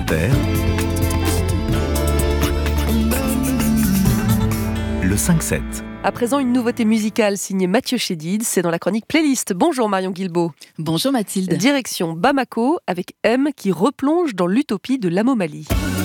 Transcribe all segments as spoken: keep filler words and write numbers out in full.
Inter, le cinq sept. À présent, une nouveauté musicale signée Mathieu Chédid, c'est dans la chronique Playlist. Bonjour Marion Guilbault. Bonjour Mathilde. Direction Bamako avec M qui replonge dans l'utopie de l'Amomali.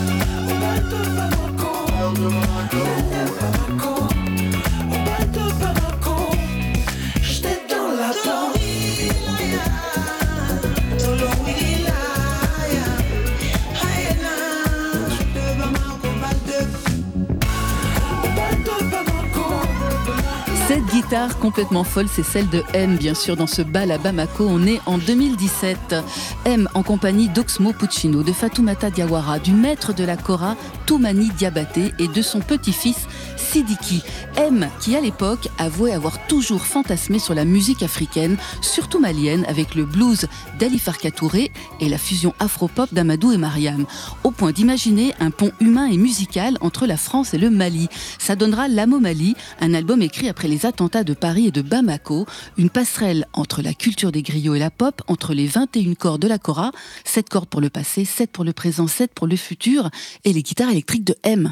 Cette guitare complètement folle, c'est celle de M, bien sûr, dans ce bal à Bamako. On est en deux mille dix-sept. M en compagnie d'Oxmo Puccino, de Fatoumata Diawara, du maître de la kora Toumani Diabaté et de son petit-fils Sidiki. M qui, à l'époque, avouait avoir toujours fantasmé sur la musique africaine, surtout malienne, avec le blues d'Ali Farka Touré et la fusion afro-pop d'Amadou et Mariam, au point d'imaginer un pont humain et musical entre la France et le Mali. Ça donnera l'Amomali, un album écrit après les attentats de Paris et de Bamako, une passerelle entre la culture des griots et la pop, entre les vingt et une cordes de la kora, sept cordes pour le passé, sept pour le présent, sept pour le futur, et les guitares électriques de M.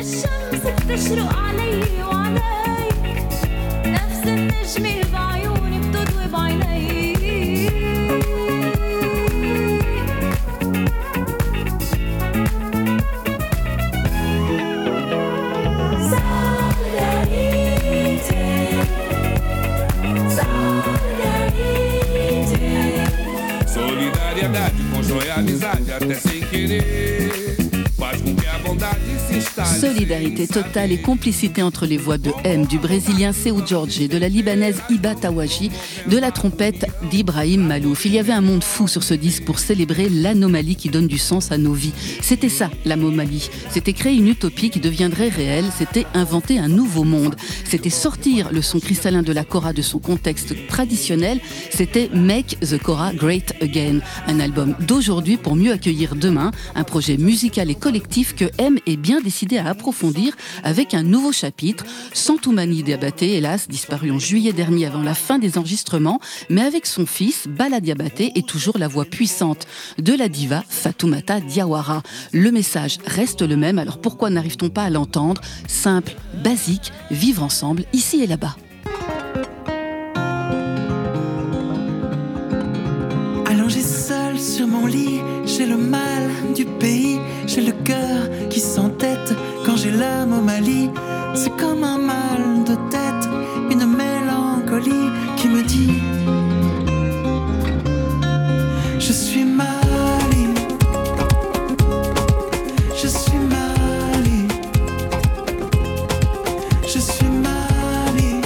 Solidariedade com joia, amizade, até sem querer. Faz com que a bondade se instale. Solidarité totale et complicité entre les voix de M, du brésilien Seu Jorge, de la libanaise Iba Tawaji, de la trompette d'Ibrahim Malouf. Il y avait un monde fou sur ce disque pour célébrer l'anomalie qui donne du sens à nos vies. C'était ça, l'Amomali. C'était créer une utopie qui deviendrait réelle. C'était inventer un nouveau monde. C'était sortir le son cristallin de la kora de son contexte traditionnel. C'était Make the Kora Great Again. Un album d'aujourd'hui pour mieux accueillir demain. Un projet musical et collectif que M est bien décidé à approfondir avec un nouveau chapitre, sans Toumani Diabaté, hélas, disparu en juillet dernier avant la fin des enregistrements, mais avec son fils, Bala Diabaté, et toujours la voix puissante de la diva Fatoumata Diawara. Le message reste le même, alors pourquoi n'arrive-t-on pas à l'entendre? Simple, basique, vivre ensemble, ici et là-bas. Allongé seul sur mon lit, j'ai le mal du pays, j'ai le cœur qui s'entête quand j'ai l'âme au Mali. C'est comme un mal de tête, une mélancolie qui me dit je suis Mali, je suis Mali, je suis Mali,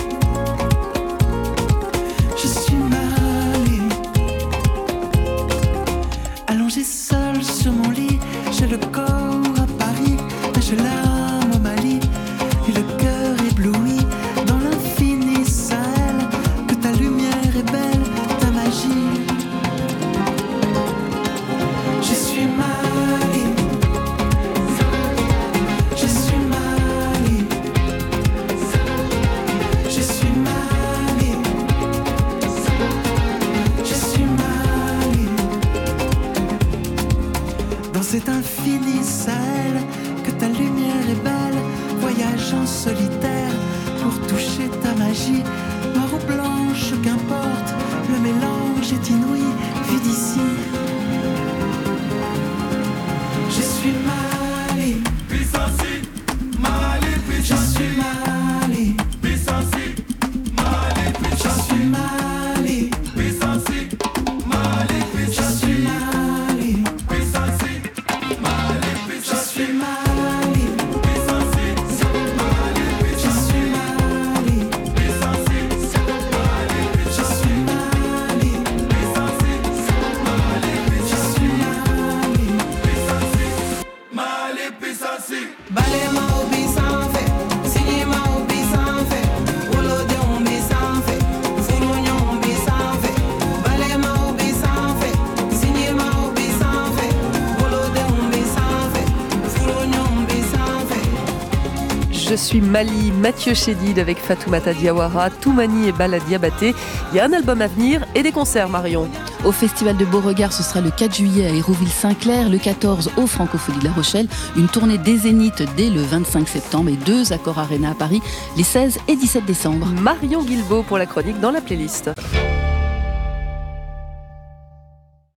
je suis Mali. Allongé seul sur mon lit, j'ai le corps à Paris, mais j'ai l'âme au Mali, et le cœur ébloui dans l'infini Sahel. Que ta lumière est belle, ta magie. Je suis Mali, je suis Mali, je suis Mali, je suis Mali. Dans cet infini Sahel, que ta lumière est belle, voyage en solitaire pour toucher ta magie. Noire ou blanche, qu'importe, le mélange est inouï, vu d'ici. Je suis Mali, je suis Mali, je suis Mali, je suis Mali. Je suis Mali, je suis Mali, Je suis Mali, Mathieu Chédid avec Fatoumata Diawara, Toumani et Bala Diabaté. Il y a un album à venir et des concerts, Marion. Au Festival de Beauregard, ce sera le quatre juillet à Hérouville-Saint-Clair, le quatorze au Francophonie de La Rochelle, une tournée des Zéniths dès le vingt-cinq septembre et deux Accor Arena à Paris les seize et dix-sept décembre. Marion Guilbault pour la chronique dans la playlist.